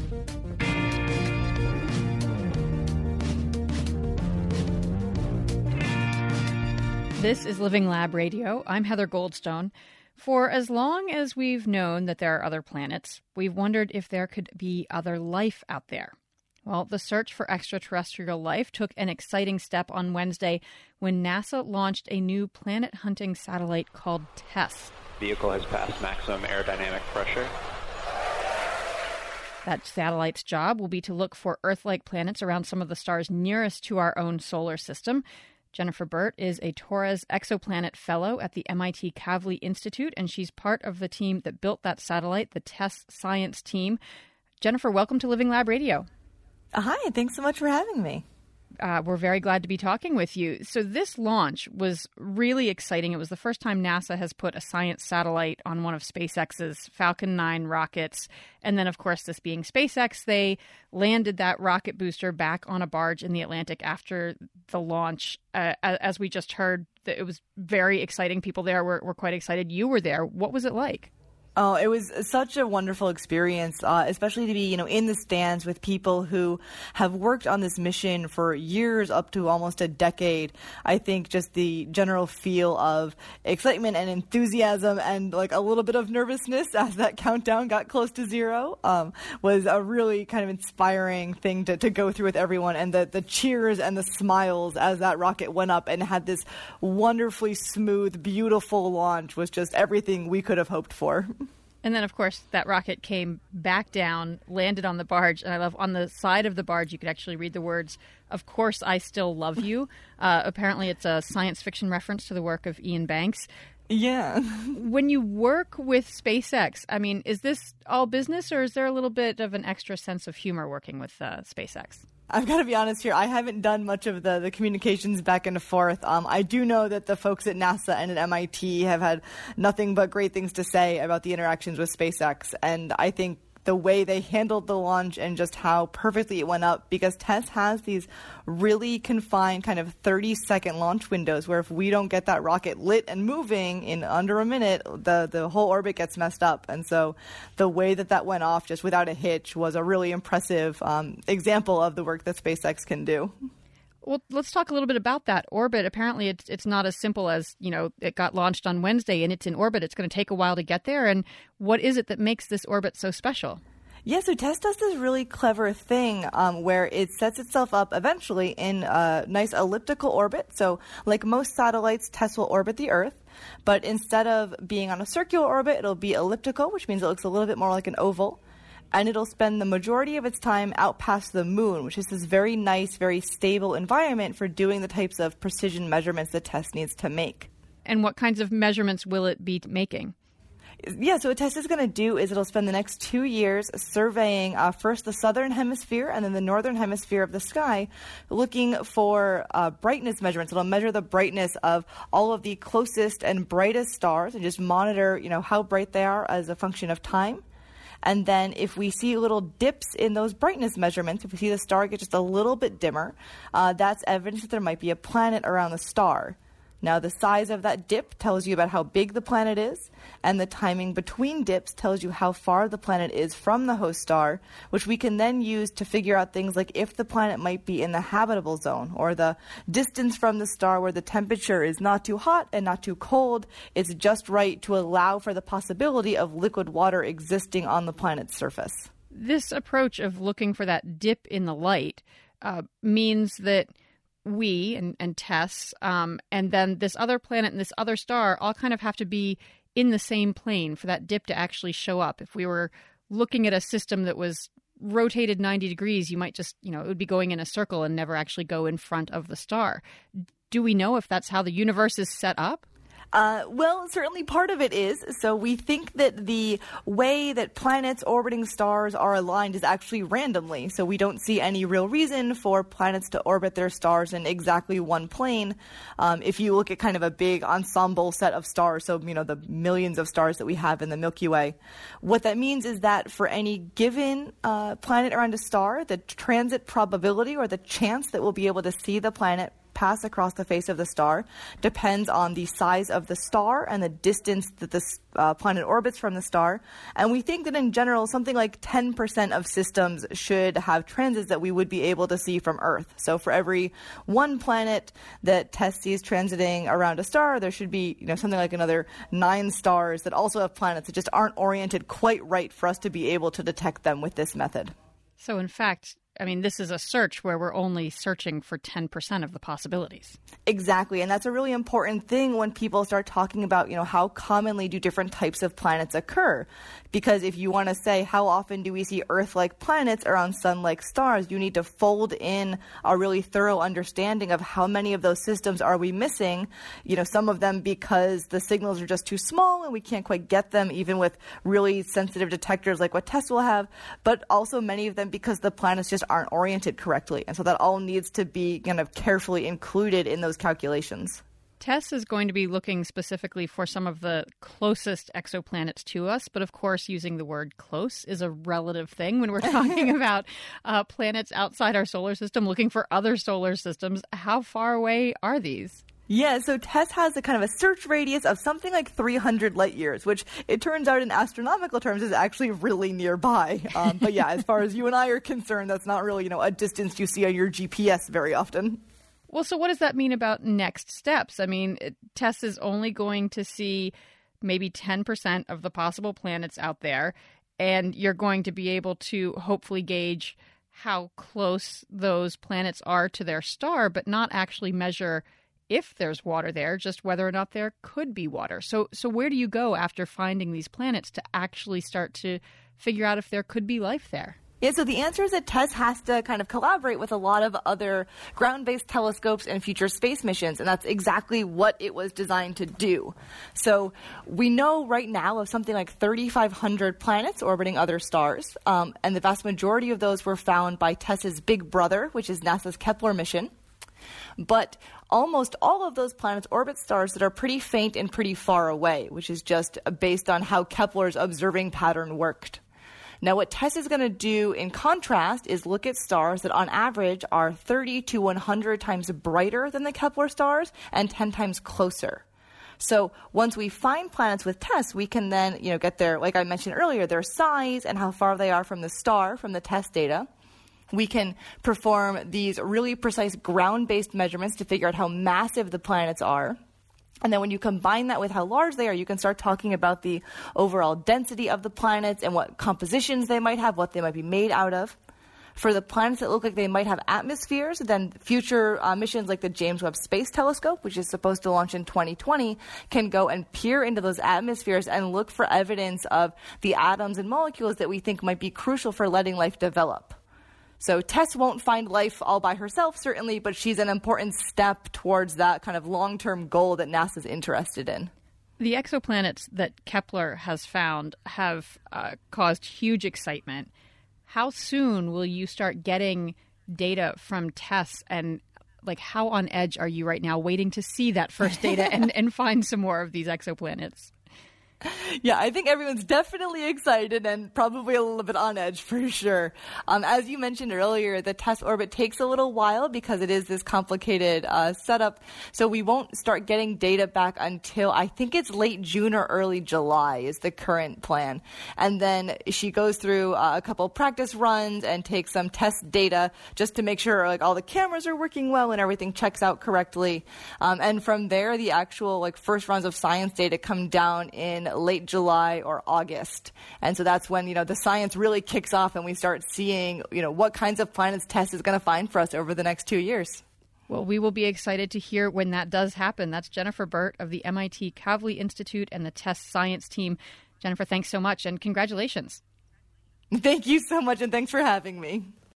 This is Living Lab Radio. I'm Heather Goldstone. For as long as we've known that there are other planets, we've wondered if there could be other life out there. Well, the search for extraterrestrial life took an exciting step on Wednesday when NASA launched a new planet-hunting satellite called TESS. Vehicle has passed maximum aerodynamic pressure. That satellite's job will be to look for Earth-like planets around some of the stars nearest to our own solar system. Jennifer Burt is a Torres Exoplanet Fellow at the MIT Kavli Institute, and she's part of the team that built that satellite, the TESS Science Team. Jennifer, welcome to Living Lab Radio. Hi, thanks so much for having me. We're very glad to be talking with you. So this launch was really exciting. It was the first time NASA has put a science satellite on one of SpaceX's Falcon 9 rockets. And then, of course, this being SpaceX, they landed that rocket booster back on a barge in the Atlantic after the launch. As we just heard, it was very exciting. People there were quite excited. You were there. What was it like? Oh, it was such a wonderful experience, especially to be, in the stands with people who have worked on this mission for years, up to almost a decade. I think just the general feel of excitement and enthusiasm and like a little bit of nervousness as that countdown got close to zero was a really kind of inspiring thing to go through with everyone. And the cheers and the smiles as that rocket went up and had this wonderfully smooth, beautiful launch was just everything we could have hoped for. And then, of course, that rocket came back down, landed on the barge. And I love on the side of the barge, you could actually read the words, "Of course, I still love you." Apparently, it's a science fiction reference to the work of Ian Banks. Yeah. When you work with SpaceX, I mean, is this all business or is there a little bit of an extra sense of humor working with SpaceX? I've got to be honest here. I haven't done much of the communications back and forth. I do know that the folks at NASA and at MIT have had nothing but great things to say about the interactions with SpaceX. And I think the way they handled the launch and just how perfectly it went up, because TESS has these really confined kind of 30-second launch windows where if we don't get that rocket lit and moving in under a minute, the whole orbit gets messed up. And so the way that went off just without a hitch was a really impressive example of the work that SpaceX can do. Well, let's talk a little bit about that orbit. Apparently, it's not as simple as, it got launched on Wednesday and it's in orbit. It's going to take a while to get there. And what is it that makes this orbit so special? Yeah, so TESS does this really clever thing where it sets itself up eventually in a nice elliptical orbit. So like most satellites, TESS will orbit the Earth. But instead of being on a circular orbit, it'll be elliptical, which means it looks a little bit more like an oval. And it'll spend the majority of its time out past the moon, which is this very nice, very stable environment for doing the types of precision measurements that TESS needs to make. And what kinds of measurements will it be making? Yeah, so what TESS is going to do is it'll spend the next 2 years surveying first the southern hemisphere and then the northern hemisphere of the sky, looking for brightness measurements. It'll measure the brightness of all of the closest and brightest stars and just monitor, how bright they are as a function of time. And then if we see little dips in those brightness measurements, if we see the star get just a little bit dimmer, that's evidence that there might be a planet around the star. Now, the size of that dip tells you about how big the planet is, and the timing between dips tells you how far the planet is from the host star, which we can then use to figure out things like if the planet might be in the habitable zone, or the distance from the star where the temperature is not too hot and not too cold. It's just right to allow for the possibility of liquid water existing on the planet's surface. This approach of looking for that dip in the light means that we and TESS and then this other planet and this other star all kind of have to be in the same plane for that dip to actually show up. If we were looking at a system that was rotated 90 degrees, you might just, it would be going in a circle and never actually go in front of the star. Do we know if that's how the universe is set up? Well, certainly part of it is. So we think that the way that planets orbiting stars are aligned is actually randomly. So we don't see any real reason for planets to orbit their stars in exactly one plane. If you look at kind of a big ensemble set of stars, so, the millions of stars that we have in the Milky Way, what that means is that for any given planet around a star, the transit probability or the chance that we'll be able to see the planet pass across the face of the star depends on the size of the star and the distance that the planet orbits from the star. And we think that in general, something like 10% of systems should have transits that we would be able to see from Earth. So for every one planet that TESS sees transiting around a star, there should be something like another 9 stars that also have planets that just aren't oriented quite right for us to be able to detect them with this method. So in fact, this is a search where we're only searching for 10% of the possibilities. Exactly. And that's a really important thing when people start talking about, how commonly do different types of planets occur? Because if you want to say how often do we see Earth-like planets around sun-like stars, you need to fold in a really thorough understanding of how many of those systems are we missing. Some of them because the signals are just too small and we can't quite get them even with really sensitive detectors like what TESS will have, but also many of them because the planets just aren't oriented correctly. And so that all needs to be kind of carefully included in those calculations. TESS is going to be looking specifically for some of the closest exoplanets to us, but of course using the word close is a relative thing when we're talking about planets outside our solar system looking for other solar systems. How far away are these? Yeah, so TESS has a kind of a search radius of something like 300 light years, which it turns out in astronomical terms is actually really nearby. But yeah, as far as you and I are concerned, that's not really, a distance you see on your GPS very often. Well, so what does that mean about next steps? TESS is only going to see maybe 10% of the possible planets out there, and you're going to be able to hopefully gauge how close those planets are to their star, but not actually measure if there's water there, just whether or not there could be water. So where do you go after finding these planets to actually start to figure out if there could be life there? Yeah, so the answer is that TESS has to kind of collaborate with a lot of other ground-based telescopes and future space missions, and that's exactly what it was designed to do. So we know right now of something like 3,500 planets orbiting other stars, and the vast majority of those were found by TESS's big brother, which is NASA's Kepler mission. But almost all of those planets orbit stars that are pretty faint and pretty far away, which is just based on how Kepler's observing pattern worked. Now, what TESS is going to do in contrast is look at stars that on average are 30 to 100 times brighter than the Kepler stars and 10 times closer. So once we find planets with TESS, we can then, get their, like I mentioned earlier, their size and how far they are from the star from the TESS data. We can perform these really precise ground-based measurements to figure out how massive the planets are. And then when you combine that with how large they are, you can start talking about the overall density of the planets and what compositions they might have, what they might be made out of. For the planets that look like they might have atmospheres, then future missions like the James Webb Space Telescope, which is supposed to launch in 2020, can go and peer into those atmospheres and look for evidence of the atoms and molecules that we think might be crucial for letting life develop. So TESS won't find life all by herself, certainly, but she's an important step towards that kind of long-term goal that NASA's interested in. The exoplanets that Kepler has found have caused huge excitement. How soon will you start getting data from TESS, and how on edge are you right now waiting to see that first data and find some more of these exoplanets? Yeah, I think everyone's definitely excited and probably a little bit on edge for sure. As you mentioned earlier, the TESS orbit takes a little while because it is this complicated setup. So we won't start getting data back until I think it's late June or early July is the current plan. And then she goes through a couple practice runs and takes some test data just to make sure all the cameras are working well and everything checks out correctly. And from there, the actual first runs of science data come down in late July or August. And so that's when, the science really kicks off and we start seeing, what kinds of planets TESS is going to find for us over the next 2 years. Well, we will be excited to hear when that does happen. That's Jennifer Burt of the MIT Kavli Institute and the TESS science team. Jennifer, thanks so much and congratulations. Thank you so much and thanks for having me.